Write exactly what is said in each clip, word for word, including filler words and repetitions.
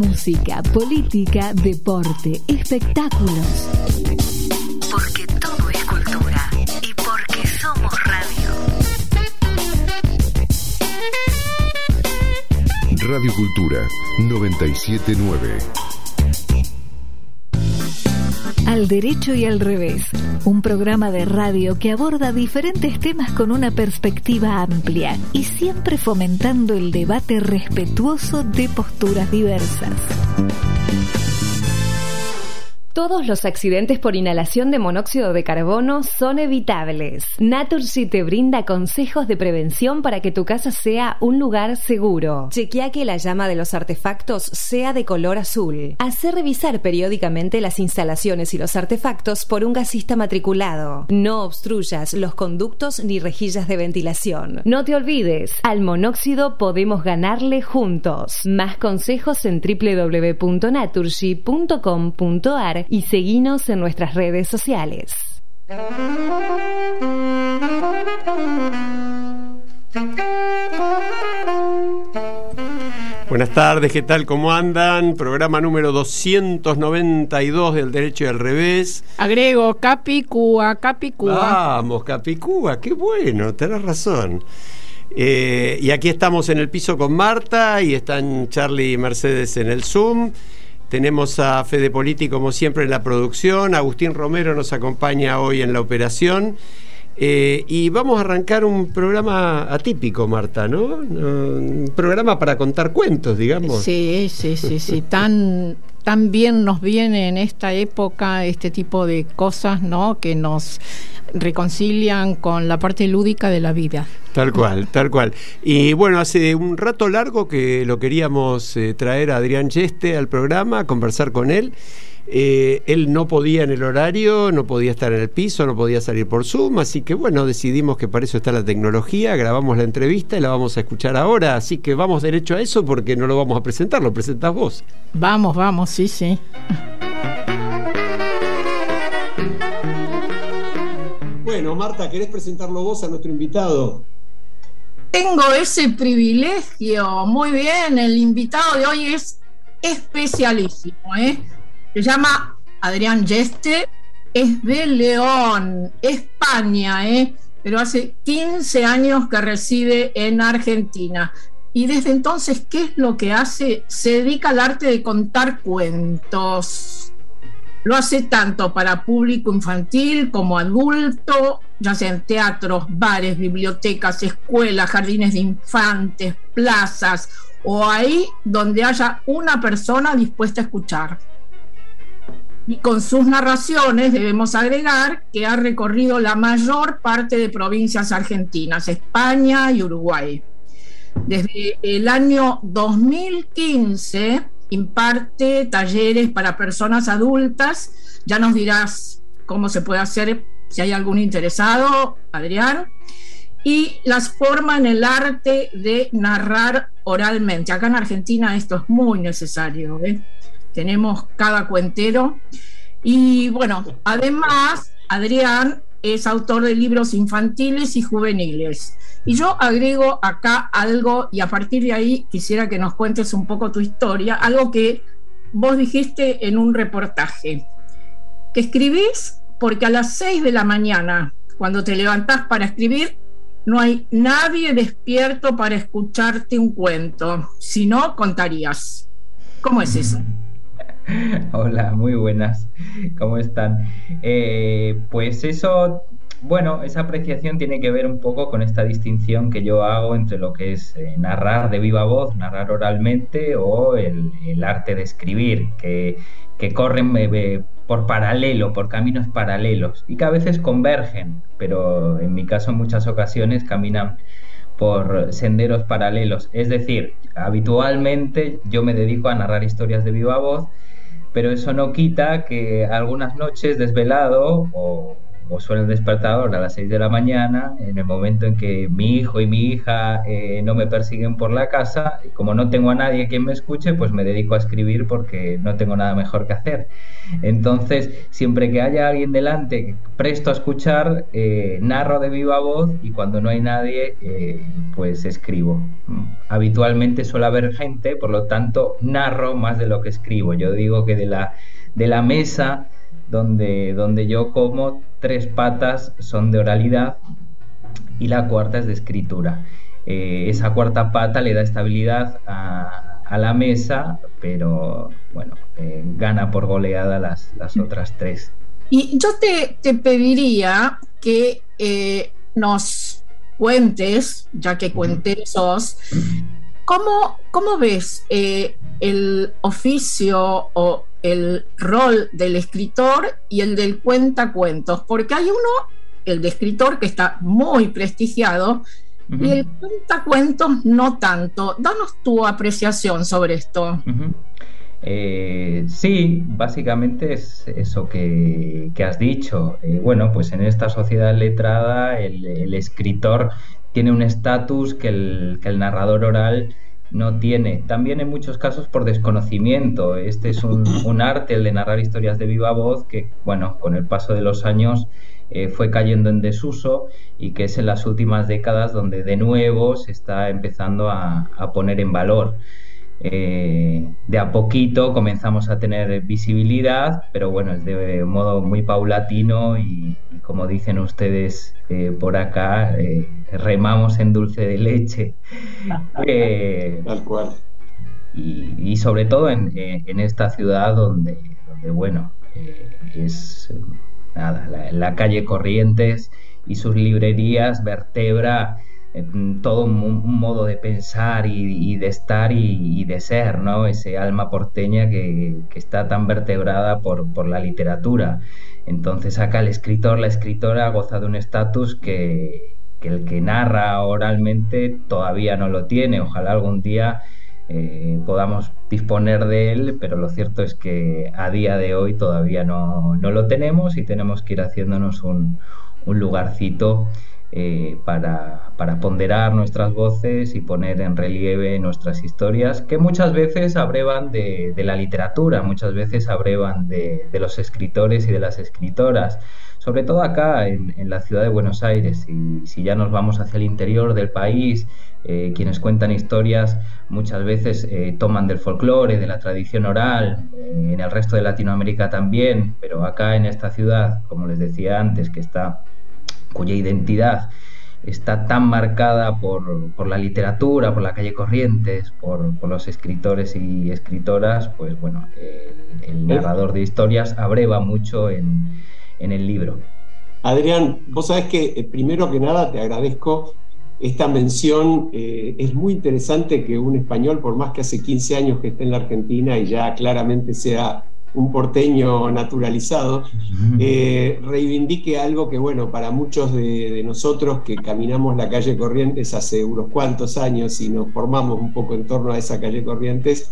música, política, deporte, espectáculos. Porque todo es cultura y porque somos radio. Radio Cultura noventa y siete punto nueve. Al derecho y al revés, un programa de radio que aborda diferentes temas con una perspectiva amplia y siempre fomentando el debate respetuoso de posturas diversas. Todos los accidentes por inhalación de monóxido de carbono son evitables. Naturgy te brinda consejos de prevención para que tu casa sea un lugar seguro. Chequea que la llama de los artefactos sea de color azul. Hacé revisar periódicamente las instalaciones y los artefactos por un gasista matriculado. No obstruyas los conductos ni rejillas de ventilación. No te olvides, al monóxido podemos ganarle juntos. Más consejos en doble u doble u doble u punto naturgy punto com punto a r y seguinos en nuestras redes sociales. Buenas tardes, ¿qué tal? ¿Cómo andan? Programa número doscientos noventa y dos del Derecho y al Revés. Agrego, Capicúa, Capicúa. Vamos, Capicúa, qué bueno, tenés razón. Eh, y aquí estamos en el piso con Marta y están Charlie y Mercedes en el Zoom. Tenemos a Fede Politi como siempre en la producción. Agustín Romero nos acompaña hoy en la operación. Eh, y vamos a arrancar un programa atípico, Marta, ¿no? Un programa para contar cuentos, digamos. Sí, sí, sí, sí. Tan, tan bien nos viene en esta época este tipo de cosas, ¿no? Que nos reconcilian con la parte lúdica de la vida. Tal cual, tal cual. Y bueno, hace un rato largo que lo queríamos eh, traer a Adrián Yeste al programa, a conversar con él. Eh, él no podía en el horario, no podía estar en el piso, no podía salir por Zoom, así que bueno, decidimos que para eso está la tecnología, grabamos la entrevista y la vamos a escuchar ahora, así que vamos derecho a eso porque no lo vamos a presentar, lo presentás vos. Vamos, vamos, sí, sí. Bueno, Marta, ¿querés presentarlo vos a nuestro invitado? Tengo ese privilegio, muy bien, el invitado de hoy es especialísimo, ¿eh? Se llama Adrián Yeste, es de León, España, ¿eh? Pero hace quince años que reside en Argentina. Y desde entonces, ¿qué es lo que hace? Se dedica al arte de contar cuentos. Lo hace tanto para público infantil como adulto, ya sea en teatros, bares, bibliotecas, escuelas, jardines de infantes, plazas, o ahí donde haya una persona dispuesta a escuchar. Y con sus narraciones debemos agregar que ha recorrido la mayor parte de provincias argentinas, España y Uruguay. Desde el año dos mil quince imparte talleres para personas adultas. Ya nos dirás cómo se puede hacer si hay algún interesado, Adrián. Y las forma en el arte de narrar oralmente. Acá en Argentina esto es muy necesario, ¿eh? Tenemos cada cuentero. Y bueno, además, Adrián es autor de libros infantiles y juveniles. Y yo agrego acá algo, y a partir de ahí quisiera que nos cuentes un poco tu historia, algo que vos dijiste en un reportaje, que escribís porque a las seis de la mañana, cuando te levantás para escribir, no hay nadie despierto para escucharte un cuento, si no, contarías. ¿Cómo es eso? Hola, muy buenas, ¿cómo están? Eh, pues eso, bueno, esa apreciación tiene que ver un poco con esta distinción que yo hago entre lo que es eh, narrar de viva voz, narrar oralmente, o el, el arte de escribir, que, que corren eh, por paralelo, por caminos paralelos, y que a veces convergen, pero en mi caso en muchas ocasiones caminan por senderos paralelos. Es decir, habitualmente yo me dedico a narrar historias de viva voz, pero eso no quita que algunas noches desvelado o o suena el despertador a las seis de la mañana, en el momento en que mi hijo y mi hija eh, no me persiguen por la casa, y como no tengo a nadie quien me escuche, pues me dedico a escribir porque no tengo nada mejor que hacer. Entonces, siempre que haya alguien delante presto a escuchar, eh, narro de viva voz, y cuando no hay nadie, eh, pues escribo. Habitualmente suele haber gente, por lo tanto narro más de lo que escribo. Yo digo que de la, de la mesa donde, donde yo como, tres patas son de oralidad y la cuarta es de escritura. Eh, esa cuarta pata le da estabilidad a, a la mesa, pero bueno, eh, gana por goleada las, las otras tres. Y yo te, te pediría que eh, nos cuentes, ya que cuentero sos, ¿cómo, cómo ves eh, el oficio o el rol del escritor y el del cuentacuentos? Porque hay uno, el de escritor, que está muy prestigiado, uh-huh, y el cuentacuentos no tanto. Danos tu apreciación sobre esto. Uh-huh. Eh, sí, básicamente es eso que, que has dicho. Eh, bueno, pues en esta sociedad letrada el, el escritor tiene un estatus que el, que el narrador oral no tiene. También en muchos casos por desconocimiento. Este es un, un arte, el de narrar historias de viva voz, que bueno, con el paso de los años eh, fue cayendo en desuso, y que es en las últimas décadas donde de nuevo se está empezando a, a poner en valor. Eh, de a poquito comenzamos a tener visibilidad, pero bueno, es de modo muy paulatino y, y como dicen ustedes eh, por acá, eh, remamos en dulce de leche. Eh, Tal cual. Y, y sobre todo en, en esta ciudad donde, donde bueno, eh, es nada, la, la calle Corrientes y sus librerías vertebra todo un, un modo de pensar y, y de estar y, y de ser, ¿no? Ese alma porteña que, que está tan vertebrada por, por la literatura. Entonces acá el escritor, la escritora goza de un estatus que, que el que narra oralmente todavía no lo tiene. Ojalá algún día eh, podamos disponer de él, pero lo cierto es que a día de hoy todavía no, no lo tenemos, y tenemos que ir haciéndonos un, un lugarcito Eh, para, para ponderar nuestras voces y poner en relieve nuestras historias, que muchas veces abrevan de, de la literatura, muchas veces abrevan de, de los escritores y de las escritoras, sobre todo acá en, en la ciudad de Buenos Aires. Y si ya nos vamos hacia el interior del país, eh, quienes cuentan historias muchas veces eh, toman del folclore, de la tradición oral, eh, en el resto de Latinoamérica también, pero acá en esta ciudad, como les decía antes, que está cuya identidad está tan marcada por, por la literatura, por la calle Corrientes, por, por los escritores y escritoras, pues bueno, el, el narrador de historias abreva mucho en, en el libro. Adrián, vos sabés que eh, primero que nada te agradezco esta mención. Eh, es muy interesante que un español, por más que hace quince años que esté en la Argentina y ya claramente sea un porteño naturalizado, eh, reivindique algo que, bueno, para muchos de, de nosotros que caminamos la calle Corrientes hace unos cuantos años y nos formamos un poco en torno a esa calle Corrientes,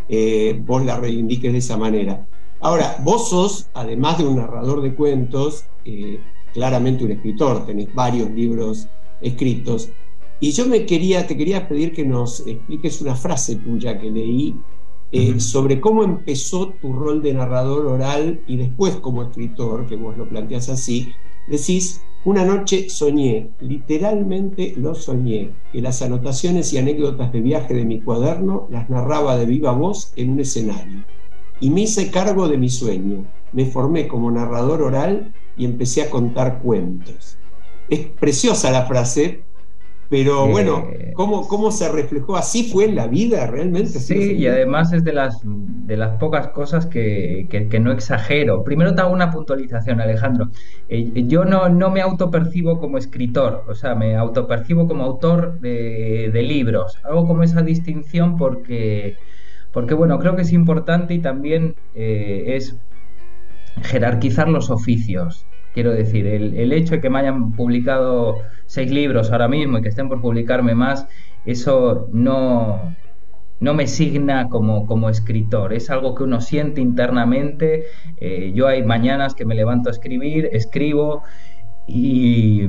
eh, vos la reivindiques de esa manera. Ahora, vos sos, además de un narrador de cuentos, eh, claramente un escritor, tenés varios libros escritos, y yo me quería, te quería pedir que nos expliques una frase tuya que leí, Eh, uh-huh. sobre cómo empezó tu rol de narrador oral y después como escritor, que vos lo planteás así. Decís: una noche soñé, literalmente lo soñé, que las anotaciones y anécdotas de viaje de mi cuaderno las narraba de viva voz en un escenario, y me hice cargo de mi sueño, me formé como narrador oral y empecé a contar cuentos. Es preciosa la frase, pero bueno, ¿cómo, ¿cómo se reflejó? ¿Así fue en la vida realmente? Sí, y además es de las, de las pocas cosas que, que, que no exagero. Primero te hago una puntualización, Alejandro. Eh, yo no, no me autopercibo como escritor, o sea, me autopercibo como autor de, de libros. Hago como esa distinción porque, porque, bueno, creo que es importante, y también eh, es jerarquizar los oficios. Quiero decir, el, el hecho de que me hayan publicado seis libros ahora mismo y que estén por publicarme más, eso no, no me signa como, como escritor, es algo que uno siente internamente. Eh, yo hay mañanas que me levanto a escribir, escribo y,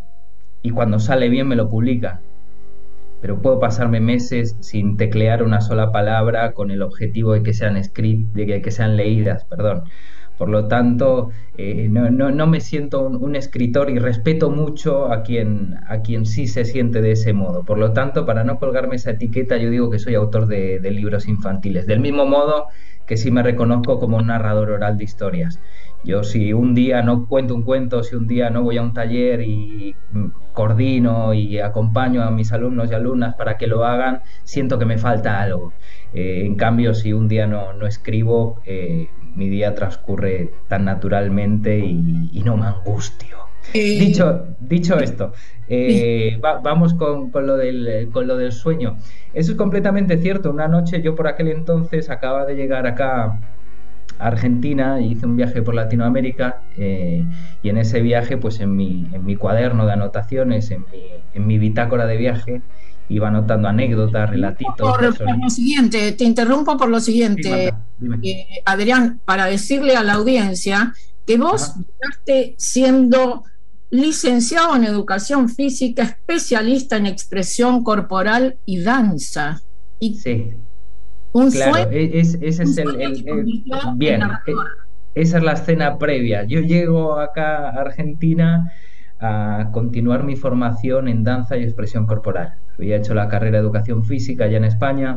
y cuando sale bien me lo publican. Pero puedo pasarme meses sin teclear una sola palabra con el objetivo de que sean escrit- de que, que sean leídas, perdón. Por lo tanto, eh, no, no, no me siento un, un escritor y respeto mucho a quien, a quien sí se siente de ese modo. Por lo tanto, para no colgarme esa etiqueta, yo digo que soy autor de, de libros infantiles. Del mismo modo que sí me reconozco como un narrador oral de historias. Yo si un día no cuento un cuento, si un día no voy a un taller y coordino y acompaño a mis alumnos y alumnas para que lo hagan, siento que me falta algo. Eh, en cambio, si un día no, no escribo, eh, mi día transcurre tan naturalmente y, y no me angustio. Eh, dicho, dicho esto, eh, va, vamos con, con, lo del, con lo del sueño. Eso es completamente cierto. Una noche yo por aquel entonces acababa de llegar acá a Argentina y hice un viaje por Latinoamérica eh, y en ese viaje, pues en mi, en mi cuaderno de anotaciones, en mi, en mi bitácora de viaje, iba anotando anécdotas, relatitos. Por, por lo siguiente, te interrumpo por lo siguiente, sí, eh, Adrián, para decirle a la audiencia que vos llegaste siendo licenciado en Educación Física, especialista en expresión corporal y danza. Y sí, un claro, sueño, es, ese es el, el, el bien, esa es la escena previa. Yo llego acá a Argentina a continuar mi formación en danza y expresión corporal. Había hecho la carrera de Educación Física allá en España,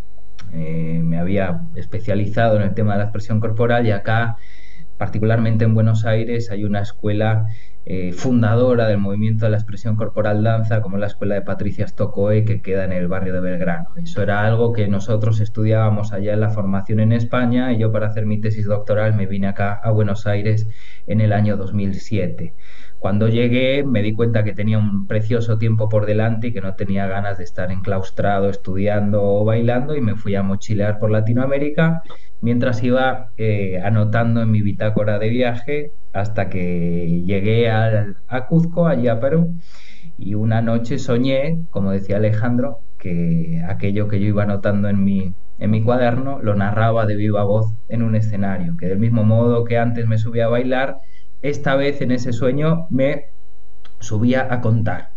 eh, me había especializado en el tema de la expresión corporal y acá, particularmente en Buenos Aires, hay una escuela eh, fundadora del movimiento de la expresión corporal danza, como la escuela de Patricia Stockoe, que queda en el barrio de Belgrano. Eso era algo que nosotros estudiábamos allá en la formación en España y yo para hacer mi tesis doctoral me vine acá a Buenos Aires en el año dos mil siete. Cuando llegué me di cuenta que tenía un precioso tiempo por delante y que no tenía ganas de estar enclaustrado estudiando o bailando y me fui a mochilear por Latinoamérica mientras iba eh, anotando en mi bitácora de viaje hasta que llegué a, a Cuzco, allí a Perú, y una noche soñé, como decía Alejandro, que aquello que yo iba anotando en mi, en mi cuaderno lo narraba de viva voz en un escenario, que del mismo modo que antes me subía a bailar, esta vez en ese sueño me subía a contar.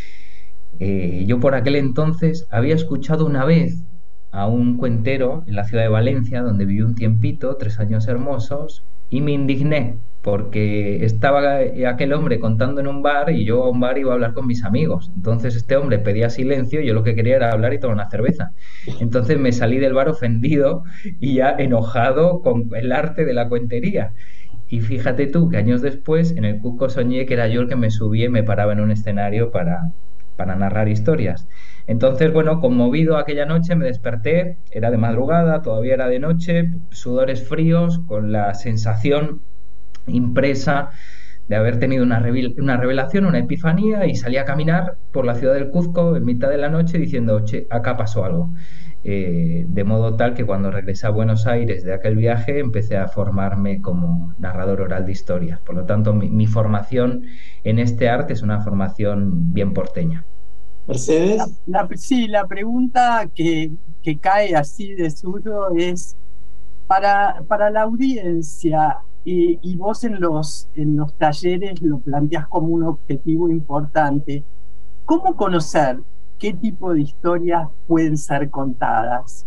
Eh, yo por aquel entonces había escuchado una vez a un cuentero en la ciudad de Valencia, donde viví un tiempito, tres años hermosos, y me indigné porque estaba aquel hombre contando en un bar y yo a un bar iba a hablar con mis amigos. Entonces este hombre pedía silencio y yo lo que quería era hablar y tomar una cerveza. Entonces me salí del bar ofendido y ya enojado con el arte de la cuentería. Y fíjate tú que años después en el Cuzco soñé que era yo el que me subía y me paraba en un escenario para, para narrar historias. Entonces, bueno, conmovido aquella noche me desperté, era de madrugada, todavía era de noche, sudores fríos, con la sensación impresa de haber tenido una, revel- una revelación, una epifanía, y salí a caminar por la ciudad del Cuzco en mitad de la noche diciendo, che, acá pasó algo. Eh, de modo tal que cuando regresé a Buenos Aires de aquel viaje empecé a formarme como narrador oral de historias. Por lo tanto, mi, mi formación en este arte es una formación bien porteña. Mercedes. La, la, sí, la pregunta que, que cae así de suyo es para, para la audiencia, y, y vos en los, en los talleres lo planteás como un objetivo importante. ¿Cómo conocer qué tipo de historias pueden ser contadas?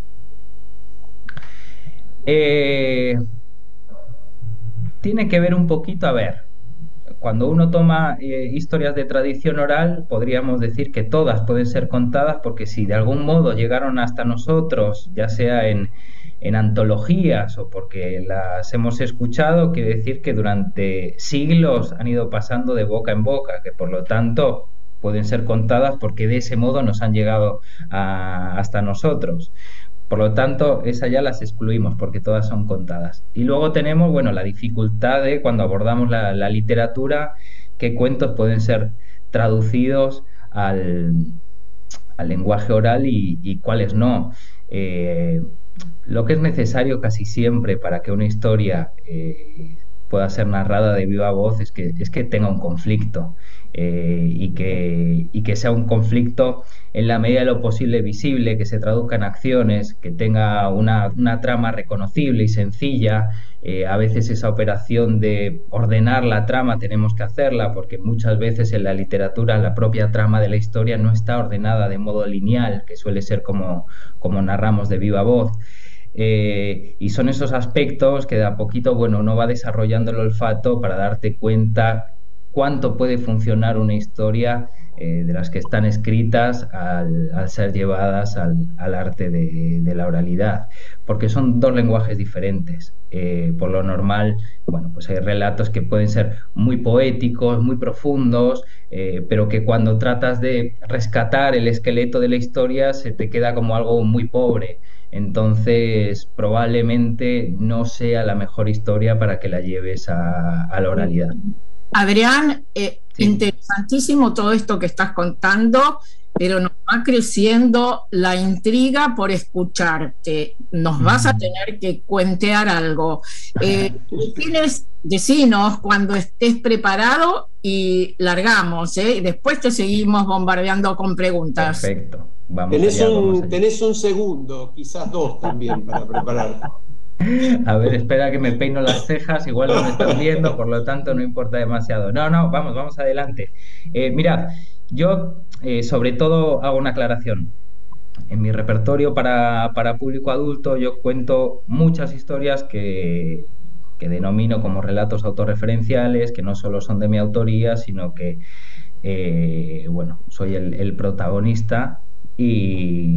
Eh, tiene que ver un poquito, a ver, cuando uno toma eh, historias de tradición oral, podríamos decir que todas pueden ser contadas, porque si de algún modo llegaron hasta nosotros, ya sea en, en antologías o porque las hemos escuchado, quiere decir que durante siglos han ido pasando de boca en boca, que por lo tanto pueden ser contadas porque de ese modo nos han llegado a, hasta nosotros. Por lo tanto, esas ya las excluimos porque todas son contadas. Y luego tenemos, bueno, la dificultad de cuando abordamos la, la literatura, qué cuentos pueden ser traducidos al, al lenguaje oral y, y cuáles no. Eh, lo que es necesario casi siempre para que una historia eh, pueda ser narrada de viva voz es que, es que tenga un conflicto eh, y, que, y que sea un conflicto en la medida de lo posible visible, que se traduzca en acciones, que tenga una, una trama reconocible y sencilla. Eh, a veces esa operación de ordenar la trama tenemos que hacerla porque muchas veces en la literatura la propia trama de la historia no está ordenada de modo lineal, que suele ser como, como narramos de viva voz. Eh, y son esos aspectos que de a poquito, bueno, uno va desarrollando el olfato para darte cuenta cuánto puede funcionar una historia eh, de las que están escritas al, al ser llevadas al, al arte de, de la oralidad, porque son dos lenguajes diferentes. Eh, por lo normal, bueno, pues hay relatos que pueden ser muy poéticos, muy profundos, eh, pero que cuando tratas de rescatar el esqueleto de la historia se te queda como algo muy pobre. Entonces, probablemente no sea la mejor historia para que la lleves a, a la oralidad. Adrián, eh, sí. Interesantísimo todo esto que estás contando, pero nos va creciendo la intriga por escucharte. Nos mm. vas a tener que cuentear algo. Eh, tienes, decinos cuando estés preparado y largamos, ¿eh? Y después te seguimos bombardeando con preguntas. Perfecto. Vamos tenés, allá, un, vamos allá. tenés un segundo, quizás dos también para preparar. A ver, espera que me peino las cejas, igual no me están viendo, por lo tanto no importa demasiado. No, no, vamos, vamos adelante. Eh, mirad, yo eh, sobre todo hago una aclaración. En mi repertorio para, para público adulto yo cuento muchas historias que, que denomino como relatos autorreferenciales, que no solo son de mi autoría, sino que, eh, bueno, soy el, el protagonista y...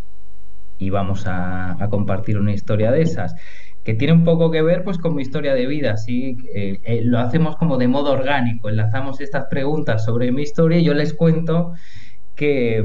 y vamos a, a compartir una historia de esas, que tiene un poco que ver pues con mi historia de vida, ¿sí? Eh, eh, lo hacemos como de modo orgánico, enlazamos estas preguntas sobre mi historia y yo les cuento que,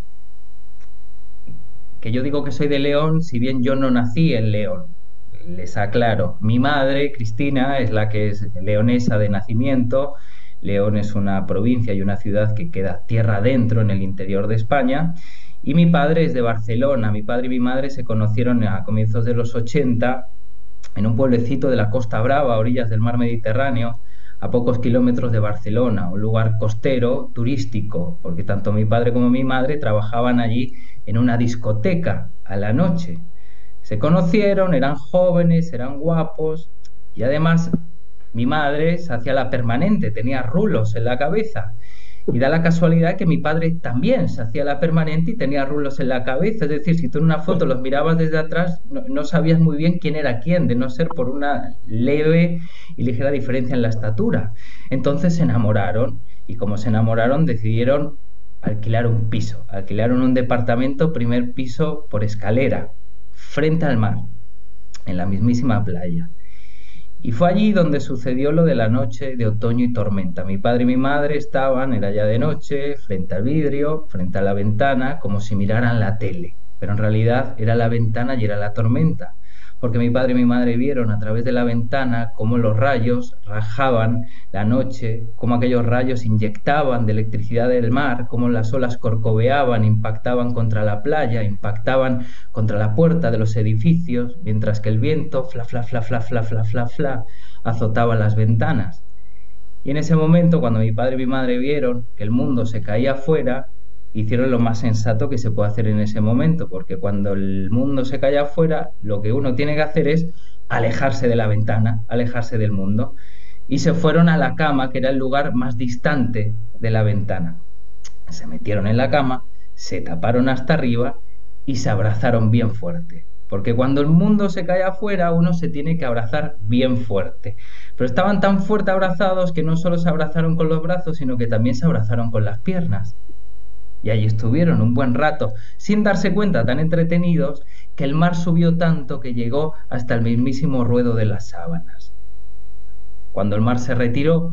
que yo digo que soy de León, si bien yo no nací en León. Les aclaro, mi madre, Cristina, es la que es leonesa de nacimiento. León es una provincia y una ciudad que queda tierra adentro en el interior de España. Y mi padre es de Barcelona. Mi padre y mi madre se conocieron a comienzos de los ochenta en un pueblecito de la Costa Brava, a orillas del mar Mediterráneo, a pocos kilómetros de Barcelona, un lugar costero turístico, porque tanto mi padre como mi madre trabajaban allí en una discoteca a la noche. Se conocieron, eran jóvenes, eran guapos y además mi madre se hacía la permanente, tenía rulos en la cabeza. Y da la casualidad que mi padre también se hacía la permanente y tenía rulos en la cabeza. Es decir, si tú en una foto los mirabas desde atrás, no, no sabías muy bien quién era quién, de no ser por una leve y ligera diferencia en la estatura. Entonces se enamoraron y como se enamoraron decidieron alquilar un piso. Alquilaron un departamento, primer piso por escalera, frente al mar, en la mismísima playa. Y fue allí donde sucedió lo de la noche de otoño y tormenta. Mi padre y mi madre estaban, era ya de noche, frente al vidrio, frente a la ventana, como si miraran la tele. Pero en realidad era la ventana y era la tormenta. Porque mi padre y mi madre vieron a través de la ventana cómo los rayos rajaban la noche, cómo aquellos rayos inyectaban de electricidad del mar, cómo las olas corcoveaban, impactaban contra la playa, impactaban contra la puerta de los edificios, mientras que el viento, fla, fla, fla, fla, fla, fla, fla, fla, azotaba las ventanas. Y en ese momento, cuando mi padre y mi madre vieron que el mundo se caía afuera, hicieron lo más sensato que se puede hacer en ese momento, porque cuando el mundo se cae afuera, lo que uno tiene que hacer es alejarse de la ventana, alejarse del mundo. Y se fueron a la cama, que era el lugar más distante de la ventana. Se metieron en la cama, se taparon hasta arriba y se abrazaron bien fuerte. Porque cuando el mundo se cae afuera, uno se tiene que abrazar bien fuerte. Pero estaban tan fuerte abrazados que no solo se abrazaron con los brazos, sino que también se abrazaron con las piernas. Y allí estuvieron un buen rato, sin darse cuenta, tan entretenidos, que el mar subió tanto que llegó hasta el mismísimo ruedo de las sábanas. Cuando el mar se retiró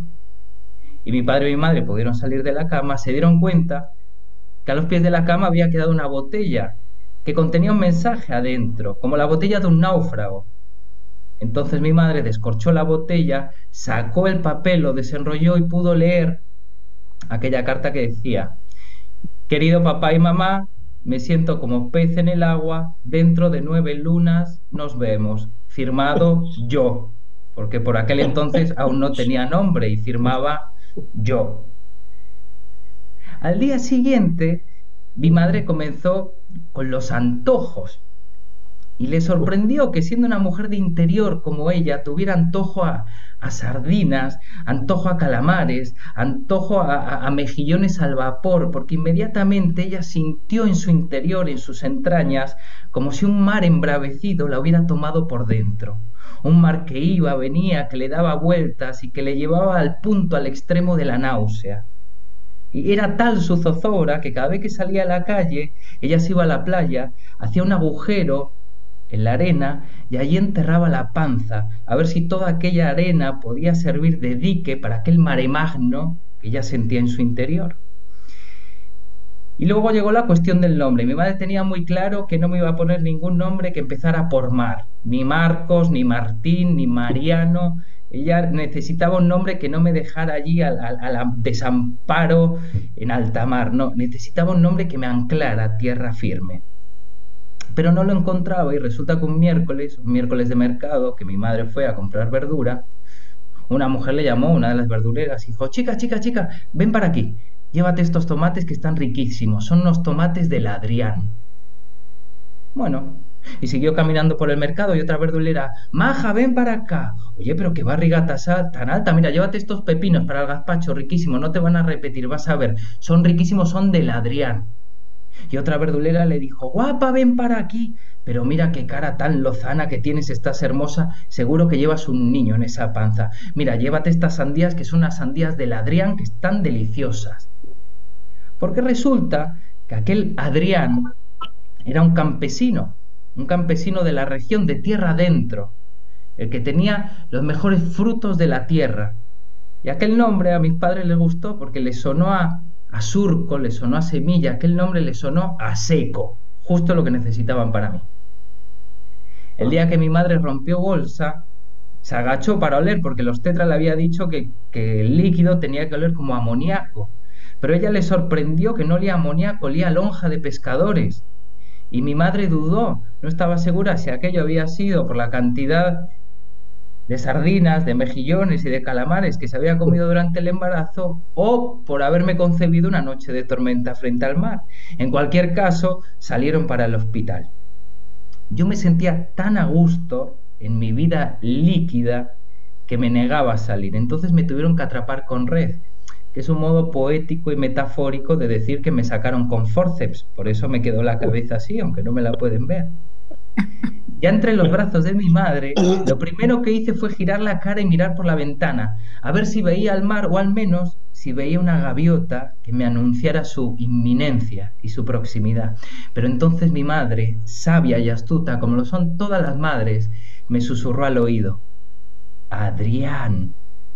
y mi padre y mi madre pudieron salir de la cama, se dieron cuenta que a los pies de la cama había quedado una botella que contenía un mensaje adentro, como la botella de un náufrago. Entonces mi madre descorchó la botella, sacó el papel, lo desenrolló y pudo leer aquella carta que decía: querido papá y mamá, me siento como pez en el agua, dentro de nueve lunas nos vemos. Firmado yo. porque por aquel entonces aún no tenía nombre y firmaba yo. Al día siguiente, mi madre comenzó con los antojos y le sorprendió que, siendo una mujer de interior como ella, tuviera antojo a, a sardinas, antojo a calamares, antojo a, a, a mejillones al vapor, porque inmediatamente ella sintió en su interior, en sus entrañas, como si un mar embravecido la hubiera tomado por dentro. Un mar que iba, venía, que le daba vueltas y que le llevaba al punto, al extremo de la náusea. Y era tal su zozobra que cada vez que salía a la calle, ella se iba a la playa, hacía un agujero en la arena y allí enterraba la panza, a ver si toda aquella arena podía servir de dique para aquel mare magno que ella sentía en su interior. Y luego llegó la cuestión del nombre. Mi madre tenía muy claro que no me iba a poner ningún nombre que empezara por Mar, ni Marcos, ni Martín, ni Mariano. Ella necesitaba un nombre que no me dejara allí al, al, al desamparo en alta mar, no, necesitaba un nombre que me anclara a tierra firme. Pero no lo encontraba y resulta que un miércoles, un miércoles de mercado, que mi madre fue a comprar verdura, una mujer le llamó, una de las verduleras, y dijo: chica, chica, chica, ven para aquí, llévate estos tomates que están riquísimos, son unos tomates del Adrián. Bueno, y siguió caminando por el mercado y otra verdulera: maja, ven para acá. Oye, pero qué barriga tan alta, mira, llévate estos pepinos para el gazpacho, riquísimo, no te van a repetir, vas a ver, son riquísimos, son del Adrián. Y otra verdulera le dijo: guapa, ven para aquí, pero mira qué cara tan lozana que tienes, estás hermosa, seguro que llevas un niño en esa panza. Mira, llévate estas sandías, que son unas sandías del Adrián, que están deliciosas. Porque resulta que aquel Adrián era un campesino, un campesino de la región de tierra adentro, el que tenía los mejores frutos de la tierra. Y aquel nombre a mis padres les gustó porque les sonó a, a surco, les sonó a semilla, aquel nombre les sonó a seco, justo lo que necesitaban para mí. El día que mi madre rompió bolsa, se agachó para oler, porque los tetras le había dicho que, que el líquido tenía que oler como amoníaco, pero ella le sorprendió que no olía amoníaco, olía a lonja de pescadores. Y mi madre dudó, no estaba segura si aquello había sido por la cantidad de sardinas, de mejillones y de calamares que se había comido durante el embarazo, o por haberme concebido una noche de tormenta frente al mar. En cualquier caso, salieron para el hospital. Yo me sentía tan a gusto en mi vida líquida que me negaba a salir. Entonces me tuvieron que atrapar con red, que es un modo poético y metafórico de decir que me sacaron con forceps. Por eso me quedó la cabeza así, aunque no me la pueden ver. Ya entre los brazos de mi madre, lo primero que hice fue girar la cara y mirar por la ventana, a ver si veía el mar, o al menos si veía una gaviota que me anunciara su inminencia y su proximidad. Pero entonces mi madre, sabia y astuta como lo son todas las madres, me susurró al oído: Adrián.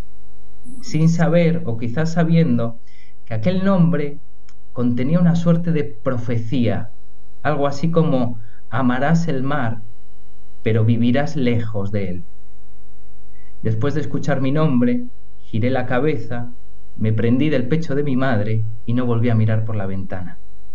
Sin saber, o quizás sabiendo, que aquel nombre contenía una suerte de profecía, algo así como: amarás el mar, pero vivirás lejos de él. Después de escuchar mi nombre, giré la cabeza, me prendí del pecho de mi madre y no volví a mirar por la ventana.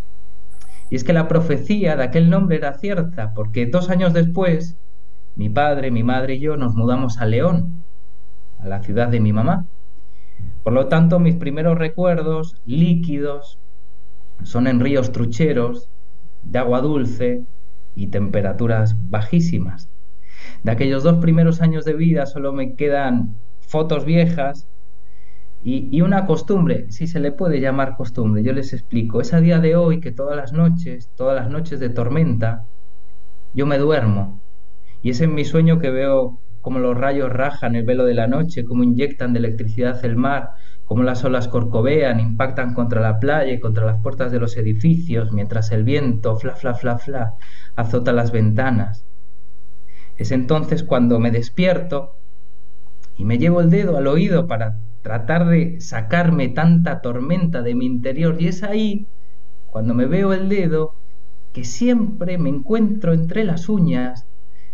Y es que la profecía de aquel nombre era cierta, porque dos años después, mi padre, mi madre y yo nos mudamos a León, a la ciudad de mi mamá. Por lo tanto, mis primeros recuerdos líquidos son en ríos trucheros, de agua dulce y temperaturas bajísimas. De aquellos dos primeros años de vida solo me quedan fotos viejas y, y una costumbre, si se le puede llamar costumbre. Yo les explico, es a día de hoy que todas las noches, todas las noches de tormenta, yo me duermo, y es en mi sueño que veo cómo los rayos rajan el velo de la noche, cómo inyectan de electricidad el mar, cómo las olas corcovean, impactan contra la playa y contra las puertas de los edificios, mientras el viento, fla, fla, fla, fla, azota las ventanas. Es entonces cuando me despierto y me llevo el dedo al oído para tratar de sacarme tanta tormenta de mi interior, y es ahí, cuando me veo el dedo, que siempre me encuentro entre las uñas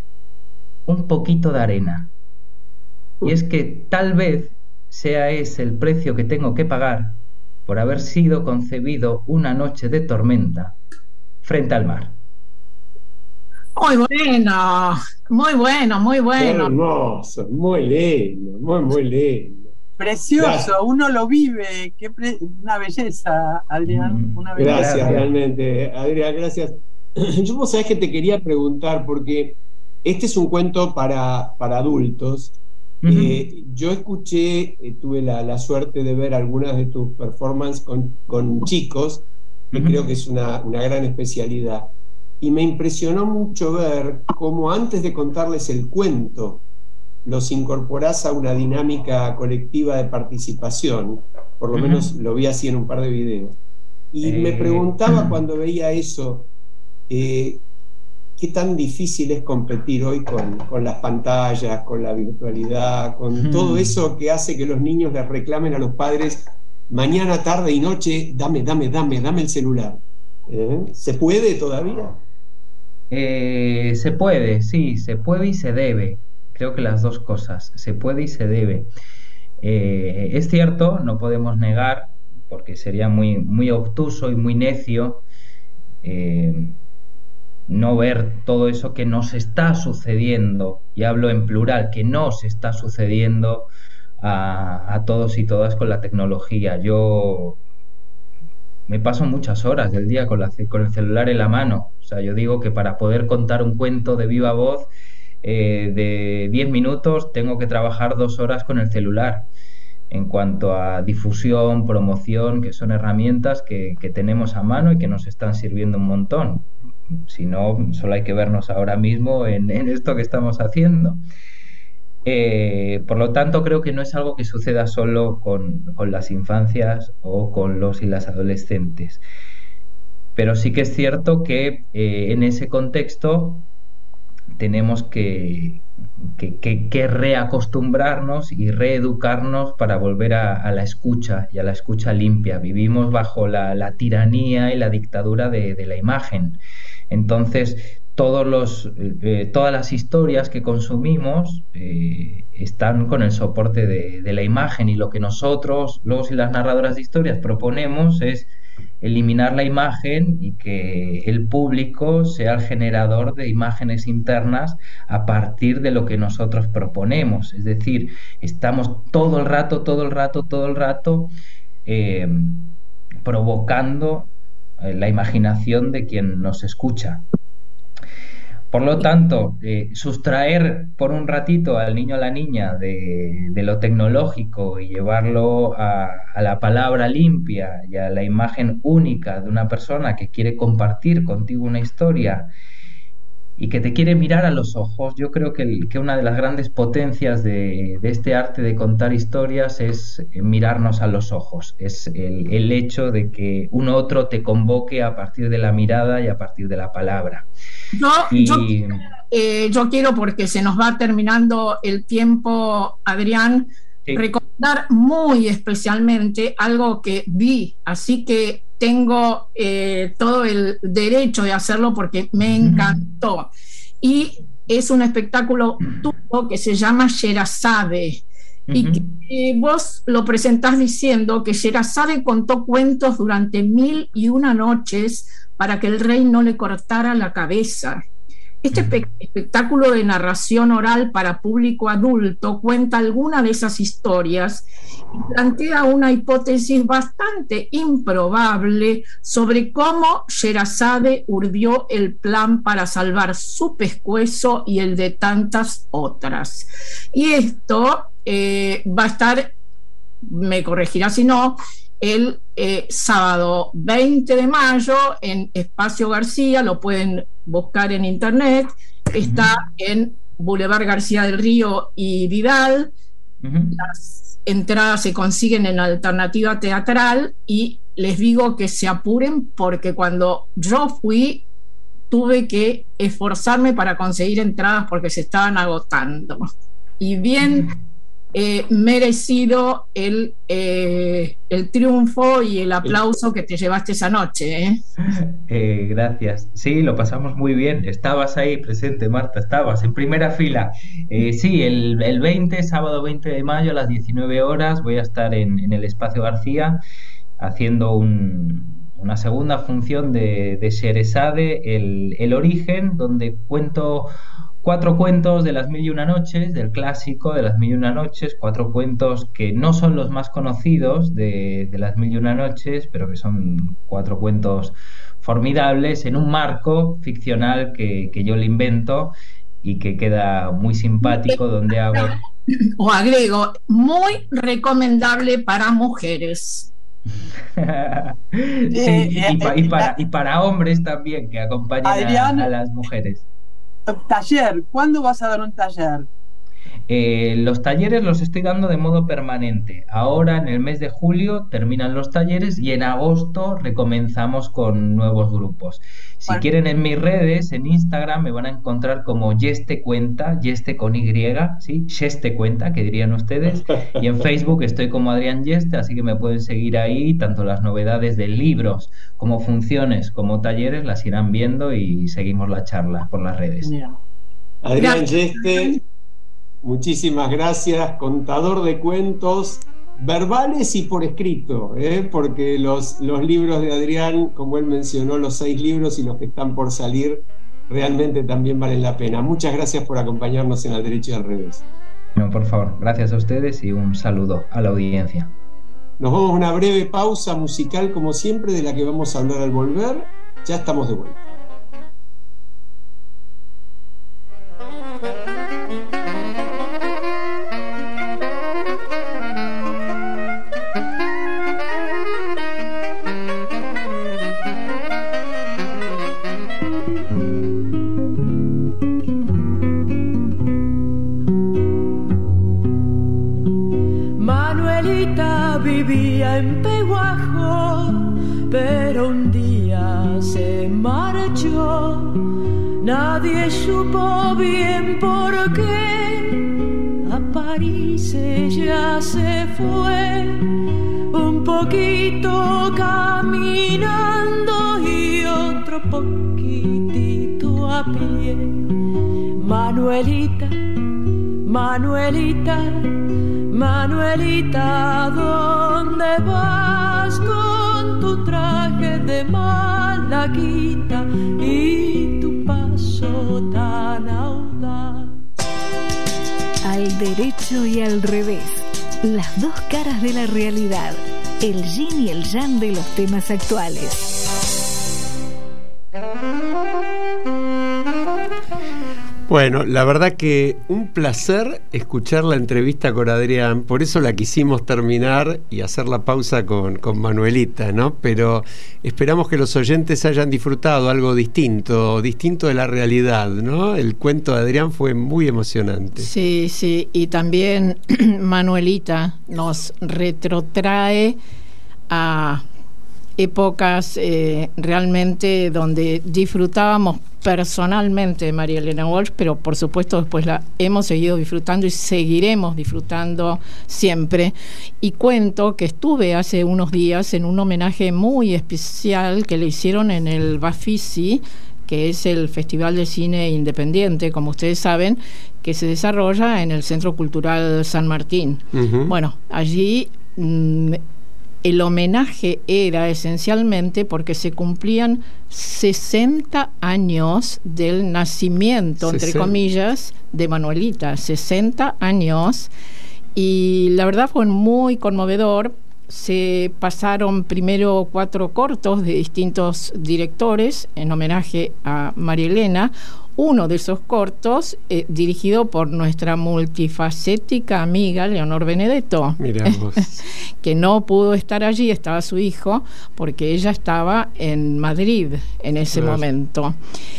un poquito de arena. Y es que tal vez sea ese el precio que tengo que pagar por haber sido concebido una noche de tormenta frente al mar. Muy bueno, muy bueno, muy bueno. Qué hermoso, muy lindo, muy, muy lindo. Precioso, Gracias. Uno lo vive, qué pre... una belleza, Adrián. Una belleza. Gracias, Gracias. realmente, Adrián, gracias. Yo vos sabés que te quería preguntar, porque este es un cuento para, para adultos. Uh-huh. Eh, yo escuché, eh, tuve la, la suerte de ver algunas de tus performances con, con chicos, que Uh-huh. creo que es una, una gran especialidad. Y me impresionó mucho ver cómo antes de contarles el cuento, los incorporás a una dinámica colectiva de participación. Por lo Uh-huh. menos lo vi así en un par de videos. Y Eh, me preguntaba cuando veía eso, eh, qué tan difícil es competir hoy con, con las pantallas, con la virtualidad, con Hmm. todo eso que hace que los niños les reclamen a los padres mañana, tarde y noche, dame, dame, dame, dame el celular. ¿Eh? ¿Se puede todavía? Eh, se puede, sí, se puede y se debe. Creo que las dos cosas, se puede y se debe. Eh, es cierto, no podemos negar, porque sería muy, muy obtuso y muy necio eh, no ver todo eso que nos está sucediendo, y hablo en plural, que nos está sucediendo a, a todos y todas con la tecnología. Yo me paso muchas horas del día con, la, con el celular en la mano. O sea, yo digo que para poder contar un cuento de viva voz eh, de diez minutos tengo que trabajar dos horas con el celular. En cuanto a difusión, promoción, que son herramientas que, que tenemos a mano y que nos están sirviendo un montón. Si no, solo hay que vernos ahora mismo en, en esto que estamos haciendo. Eh, por lo tanto, creo que no es algo que suceda solo con, con las infancias o con los y las adolescentes. Pero sí que es cierto que eh, en ese contexto tenemos que, que, que, que reacostumbrarnos y reeducarnos para volver a, a la escucha y a la escucha limpia. Vivimos bajo la, la tiranía y la dictadura de, de la imagen. Entonces, todos los, eh, todas las historias que consumimos eh, están con el soporte de, de la imagen, y lo que nosotros, los y las narradoras de historias, proponemos es eliminar la imagen y que el público sea el generador de imágenes internas a partir de lo que nosotros proponemos. Es decir, estamos todo el rato, todo el rato, todo el rato eh, provocando la imaginación de quien nos escucha. Por lo tanto, eh, sustraer por un ratito al niño o a la niña de, de lo tecnológico y llevarlo a, a la palabra limpia y a la imagen única de una persona que quiere compartir contigo una historia y que te quiere mirar a los ojos. Yo creo que, el, que una de las grandes potencias de, de este arte de contar historias es mirarnos a los ojos, es el, el hecho de que un otro te convoque a partir de la mirada y a partir de la palabra. Yo, y... yo, eh, yo quiero, porque se nos va terminando el tiempo, Adrián, sí, recordar muy especialmente algo que vi, así que tengo eh, todo el derecho de hacerlo porque me encantó. Y es un espectáculo turco que se llama Sherazade. Uh-huh. Y que eh, vos lo presentás diciendo que Sherazade contó cuentos durante mil y una noches para que el rey no le cortara la cabeza. Este espe- espectáculo de narración oral para público adulto cuenta alguna de esas historias y plantea una hipótesis bastante improbable sobre cómo Sherazade urdió el plan para salvar su pescuezo y el de tantas otras. Y esto eh, va a estar, me corregirá si no, el eh, sábado veinte de mayo en Espacio García, lo pueden buscar en internet, está en Boulevard García del Río y Vidal. Uh-huh. Las entradas se consiguen en Alternativa Teatral y les digo que se apuren porque cuando yo fui tuve que esforzarme para conseguir entradas porque se estaban agotando. Y bien Eh, merecido el, eh, el triunfo y el aplauso que te llevaste esa noche. ¿eh? Eh, gracias. Sí, lo pasamos muy bien. Estabas ahí presente, Marta, estabas en primera fila. Eh, sí, el, el veinte, sábado veinte de mayo a las diecinueve horas voy a estar en, en el Espacio García haciendo un, una segunda función de, de Sherezade, el, el origen, donde cuento cuatro cuentos de las mil y una noches, del clásico de las mil y una noches, cuatro cuentos que no son los más conocidos de, de las mil y una noches, pero que son cuatro cuentos formidables en un marco ficcional que, que yo le invento y que queda muy simpático, donde hago... O agrego, muy recomendable para mujeres. Sí, y, pa, y, para, y para hombres también, que acompañen Adrián, a, a las mujeres. Taller, ¿cuándo vas a dar un taller? Eh, los talleres los estoy dando de modo permanente. Ahora en el mes de julio terminan los talleres y en agosto recomenzamos con nuevos grupos. Si bueno. quieren, en mis redes, en Instagram, me van a encontrar como Yeste Cuenta, Yeste con Y, ¿sí? Yeste Cuenta, que dirían ustedes. Y en Facebook estoy como Adrián Yeste, así que me pueden seguir ahí. Tanto las novedades de libros como funciones como talleres las irán viendo y seguimos la charla por las redes. Adrián Yeste, muchísimas gracias, contador de cuentos verbales y por escrito, ¿eh? porque los, los libros de Adrián, como él mencionó, los seis libros y los que están por salir, realmente también valen la pena. Muchas gracias por acompañarnos en Al Derecho y al Revés. No, por favor, gracias a ustedes y un saludo a la audiencia. Nos vamos a una breve pausa musical, como siempre, de la que vamos a hablar al volver. Ya estamos de vuelta. Vivía en Peguajo, pero un día se marchó. Nadie supo bien por qué. A París ella se fue, un poquito caminando y otro poquitito a pie. Manuelita, Manuelita, Manuelita, ¿dónde vas con tu traje de malaquita y tu paso tan audaz? Al derecho y al revés, las dos caras de la realidad, el yin y el yang de los temas actuales. Bueno, la verdad que un placer escuchar la entrevista con Adrián, por eso la quisimos terminar y hacer la pausa con, con Manuelita, ¿no? Pero esperamos que los oyentes hayan disfrutado algo distinto, distinto de la realidad, ¿no? El cuento de Adrián fue muy emocionante. Sí, sí, y también Manuelita nos retrotrae a épocas eh, realmente donde disfrutábamos personalmente de María Elena Walsh, pero por supuesto después la hemos seguido disfrutando y seguiremos disfrutando siempre. Y cuento que estuve hace unos días en un homenaje muy especial que le hicieron en el Bafisi, que es el Festival de Cine Independiente, como ustedes saben, que se desarrolla en el Centro Cultural San Martín. Uh-huh. Bueno, allí mmm, el homenaje era esencialmente porque se cumplían sesenta años del nacimiento, entre sesenta comillas, de Manuelita, sesenta años, y la verdad fue muy conmovedor. Se pasaron primero cuatro cortos de distintos directores en homenaje a María Elena. Uno de esos cortos, eh, dirigido por nuestra multifacética amiga Leonor Benedetto, que no pudo estar allí, estaba su hijo, porque ella estaba en Madrid en ese claro. momento.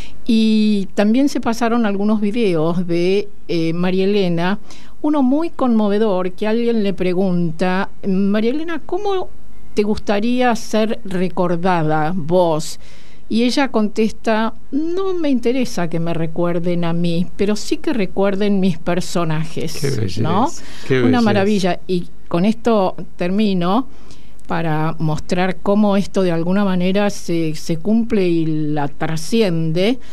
Y también se pasaron algunos videos de eh, María Elena, uno muy conmovedor, que alguien le pregunta: María Elena, ¿cómo te gustaría ser recordada vos? Y ella contesta: no me interesa que me recuerden a mí, pero sí que recuerden mis personajes. Qué belleza, ¿no? Qué Una belleza. Maravilla. Y con esto termino para mostrar cómo esto de alguna manera se, se cumple y la trasciende.